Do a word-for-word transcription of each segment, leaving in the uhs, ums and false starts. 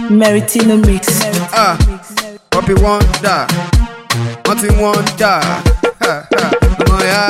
Meritino Mix. Ah, Poppy Wonder, Monty Wonder, ọmọ ya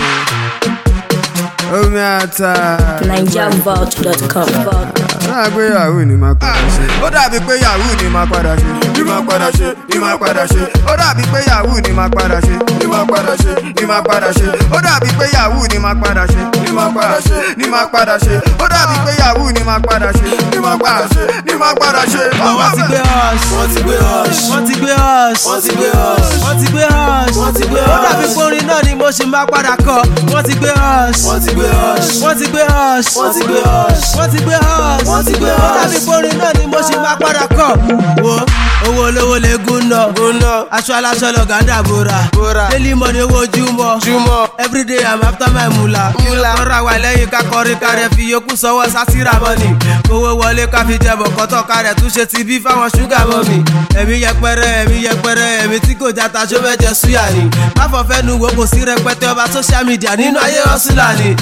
jẹ, omi ata. Niger Vault dot com. Ó dàbí pé yahoo ni máa padà ṣe. Ó dàbí pé yahoo ni máa padà ṣe. Ni máa padà ṣe, ni máa padà ṣe. Ó dàbí pé yahoo ni máa padà ṣe. Ni máa padà ṣe, ni máa padà ṣe. Ó dàbí pé yahoo ni máa padà ṣe. Ni máa padà ṣe, ni máa padà ṣe. Ó dàbí pé yahoo ni máa padà ṣe. Ni máa padà ṣe, ni máa padà ṣe. Wọ́n ti gbé hush, wọ́n ti gbé hush, wọ́n ti gbé hush, wọ́n ti gbé hush, wọ́n ti gbé hush, wọ́n ti gbé hush. Ó dàbí porin náà ni mo ṣì máa padà kọ. Wọ́n ti gbé hush, wọ́n ti gbé hush, wọ́n ti gbé hush, wọ́n ti gbé hush, wọ́n ti gbé hush, wọ́n ti gbé hush. Ó dàbí porin náà ni mo ṣì máa padà kọ. Wo owó olówó lè gún náà, aṣọ aláṣọ lọ gàdá bora, daily money owó júmọ̀, everyday I'm after my mula. Lọ́ra wà lẹ́yìn kakọrin kárẹ̀ fi yókù sọ́wọ́ sátìrà mọ́ni. Owó wọlé ká fi jẹ bọ̀kọ́tọ̀ kárẹ̀ tún ṣe ti bí fáwọn ṣúgà mọ́mì. Ẹ̀mí yẹpẹrẹ, ẹ̀mí yẹpẹrẹ, ẹ̀mí tí kò jata ṣó fẹ́ jẹ súyà ni. Má fọ̀fẹ́ nu wo kò sí rẹpẹtẹ ọba social media nínú ayé ọ̀ṣùlà ni.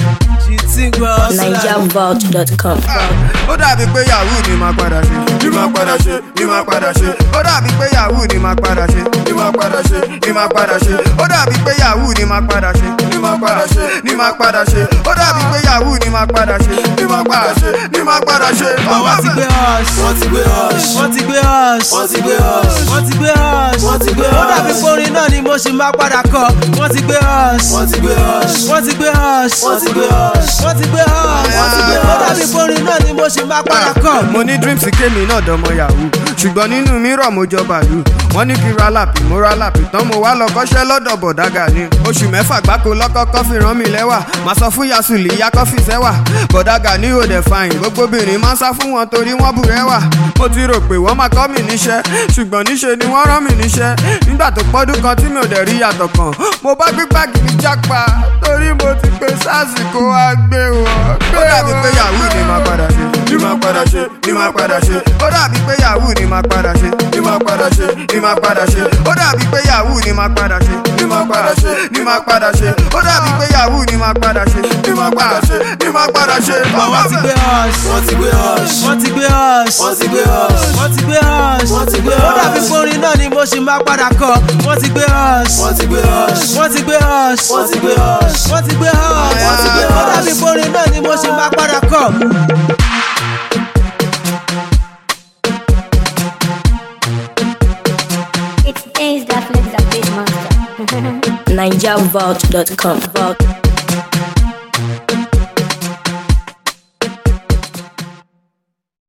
Niger Vault dot com. Ó dàbí pé yahoo ni máa padà ṣe. Ni máa padà ṣe, ni máa padà ṣe. Ó dàbí pé yahoo ni máa padà ṣe. Ni máa padà ṣe, ni máa padà ṣe. Ó dàbí pé yahoo ni máa padà ṣe. Ni máa padà ṣe, ni máa padà ṣe. Ó dàbí pé yahoo ni máa padà ṣe. Ni máa padà ṣe, ni máa padà ṣe. Wọ́n ti gbé hush, wọ́n ti gbé hush, wọ́n ti gbé hush, wọ́n ti gbé hush, wọ́n ti gbé hush, wọ́n ti gbé hush. Ó dàbí porin náà ni mo ṣì máa padà kọ. Wọ́n ti gbé hush, wọ́n ti gbé hush, wọ́n ti gbé hush, wọ́n ti gbé hush, wọ́n ti gbé hush, wọ́n ti gbé hush. Ó dàbí porin náà ni mo ṣì máa padà kọ. Mo ní dreams kémi náà dọmọ yahoo, ṣùgbọ́n nínú mírọ̀ mo jọ bàálù. Wọ́n ní kí ra lápì, mo ra lápì tán mo wá lọ kọ́ṣẹ́ lọ́dọ̀ bọ̀dágà ni. Oṣù mẹ́fà gbáko lọ́kọ́kọ́ fi rán mi lẹ́wà. Màá sọ fún Yasuli ya kọ́fì sẹ́wà. Bọ̀dágà ní òde fàyìn, gbogbo obìnrin máa ń sá fún wọn torí wọ́n bù rẹ́wà. Mo ti rò pé wọ́n máa kọ́ mi níṣẹ́, ṣùgbọ́n níṣe ni wọ́n rán mi níṣẹ́. Nígbà tó pọ́dún kan tí mi ò dẹ̀ rí yàtọ̀ kan, mo bá gbé báàgì mi jápa torí mo ti pe SARS kó wá gbé wọ́n. Ó dàbí pé yahoo ni máa padà ṣe. Ni máa padà ṣe, ni máa padà ṣe. Ó dàbí pé yahoo ni máa padà ṣe. Ni máa padà ṣe, ni máa padà ṣe. Ó dàbí pé yahoo ni máa padà ṣe. Ni máa padà ṣe, ni máa padà ṣe. Ó dàbí pé yahoo ni máa padà ṣe. Ni máa padà ṣe, ni máa padà ṣe. Wọ́n ti gbé hush, wọ́n ti gbé hush, wọ́n ti gbé hush, wọ́n ti gbé hush, wọ́n ti gbé hush, wọ́n ti gbé hush. Ó dàbí porin náà ni mo ṣì máa padà kọ. Wọ́n ti gbé hush, wọ́n ti gbé hush, wọ́n ti gbé hush, wọ́n ti gbé hush, wọ́n ti gbé hush, wọ́n ti gbé hush. Ó dàbí porin náà ni mo ṣì máa padà kọ. Niger Vault dot com.